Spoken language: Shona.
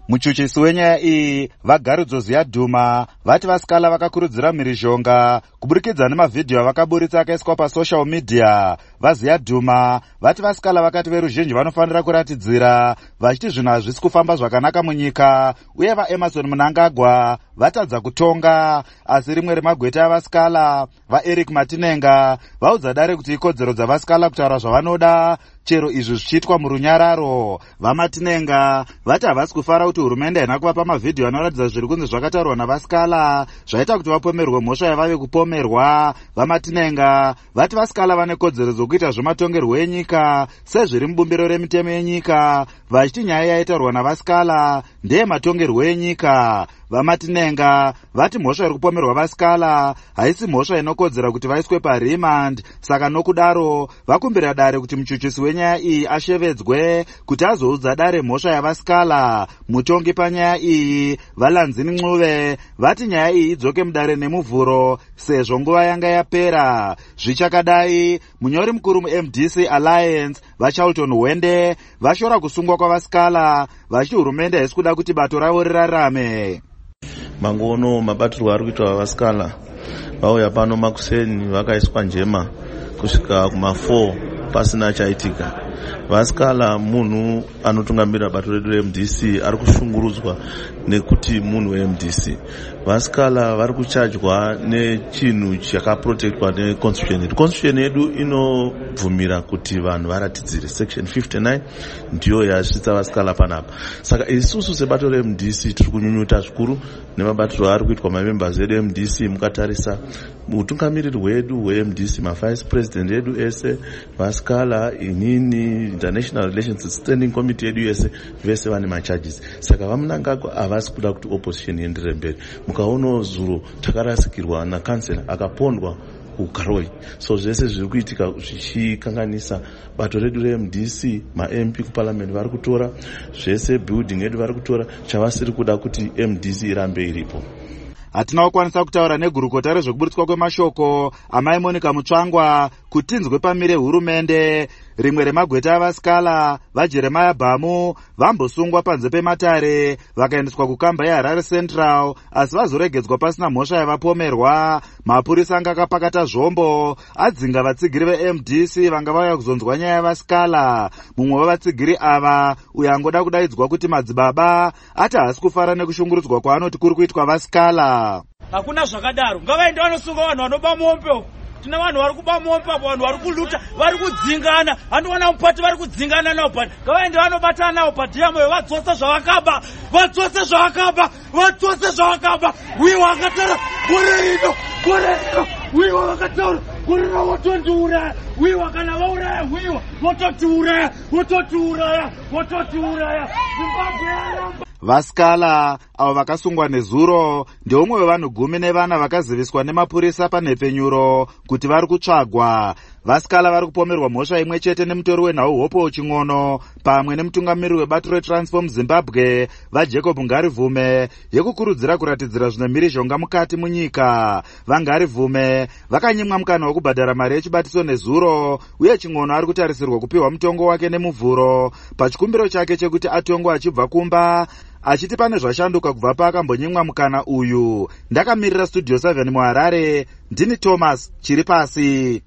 Muchuchisi wenyaya iyi vaGarudzo Ziyadhuma vati vasikala vakakurudzira mhirizhonga kuburikidza nemavhidhiyo avakaburitsa akaiswa pasocial media. VaZiyadhuma vati vasikala vakati veruzhinji vanofanira kuratidzira vachiti zvinhu hazvisi kufamba zvakanaka munyika, uye vaEmerson Mnangagwa vatadza kutonga. Asi rimwe remagweta avasikala, vaEric Matinenga, vaudza dare kuti ikodzero dzavasikala kutaura zvavanoda, chero izvi zvichiitwa murunyararo. VaMatinenga vati havasi kufara kuti hurumende haina kuvapa mavhidhiyo anoratidza zviri kunzi zvakataurwa navasikala zvaita kuti vapomerwe mhosva yavave kupomerwa. VaMatinenga vati vasikala vane kodzero dzokuita zvematongerwo enyika sezviri mubumbiro remitemo yenyika, vachiti nyaya yaitaurwa navasikala ndeye matongerwo enyika. VaMatinenga vati mhosva iri kupomerwa vasikala haisi mhosva inokodzera kuti vaiswe parimand, saka nokudaro vakumbira dare kuti muchuchisi wenyaya iyi ashevedzwe kuti azoudza dare mhosva yavasikala. Mutongi panyaya iyi Valanzini Ncube vati nyaya iyi idzoke mudare nemuvhuro sezvo nguva yanga yapera. Zvichakadai, munyori mukuru muMDC Alliance vaCharlton Hwende vashora kusungwa kwavasikala vachiti hurumende haisi kuda kuti bato ravo rirarame. Mangono mabatirwo ari kuitwa vavasikala vauya pano makuseni vakaiswa njema kusvika kuma4 pasina chaitika. Vasikala munhu anotungamirira bato redu reMDC ari kushungurudzwa nekuti munhu weMDC. Vasikala vari kuchajwa nechinhu chakaprotectwa neconstitution yedu. Constitution yedu inobvumira kuti vanhu varatidzire. Section 59 ndiyo yasvitsa vasikala panapa. Saka isusu sebato reMDC tiri kunyunyuta zvikuru nemabatiro ari kuitwa mamembers edu eMDC. Mukatarisa utungamiriri hwedu hweMDC, mavice president edu ese, vasikala, inini, international relations standing committee edu ese, vese vane macharges. Saka vaMnangagwa havasi kuda kuti opposition ienderere mberi. Mukaona zuro takarasikirwa nakansela akapondwa kuGaroi. So zvese zviri kuitika zvichikanganisa bato redu reMDC. maMP kuparliament vari kutora zvese, building edu vari kutora, chavasiri kuda kuti MDC irambe iripo. Hatina kukwanisa kutaura negurukota rezvekuburitswa kwemashoko amai Monica Mutsvangwa kutinzwe pamire hurumende. Rimwe remagweta avasikala vaJeremiah Bhamu vambosungwa panze pematare vakaendeswa kukamba yeHarare Central, asi vazoregedzwa pasina mhosva yavapomerwa. Mapurisa anga akapakata zvombo adzinga vatsigiri veMDC vanga vauya kuzonzwa nyaya yavasikala. Mumwe wevatsigiri ava, uyo angoda kudaidzwa kuti madzibaba, ati haasi kufara nekushungurudzwa kwaanoti kuri kuitwa vasikala. Hakuna zvakadaro, ngavaende vanosunga vanhu vanoba mombe. Tuna vanhu vari kuba mombe, vanhu vari kuluta, vari kudzingana, anoona mupati vari kudzingana nawo pati. Ngavaende vanobatana nawo pati yamwe vadzose zvavakaba, vadzose zvavakaba, vadzose zvavakaba. Wiwa akataura gore rino, wiwa akataura gore rino votondiuraya. Wiwa kana vauraya wiwa vototiuraya, Zimbabwe yaramba. Vasikala avo vakasungwa nezuro ndeumwe wevanhu 14 vakaziviswa nemapurisa panhepfenyuro kuti vari kutsvagwa. Vasikala vari kupomerwa mhosva imwe chete nemutori wenhau Hope Ching'ono pamwe nemutungamiriri webato reTransform Zimbabwe vaJacob Ngarivume yekukurudzira kuratidzira zvine mhirizhonga mukati munyika. VaNgarivume vakanyimwa mukana wekubhadhara mari yechibatiso nezuro, uye Ching'ono ari kutarisirwa kupiwa mutongo wake nemuvhuro pachikumbiro chake chekuti atongwe achibva kumba, achiti pane zvashanduka kubva paakambonyimwa mukana uyu. Ndakamirira Studio 7 muHarare, ndini Thomas Chiripasi.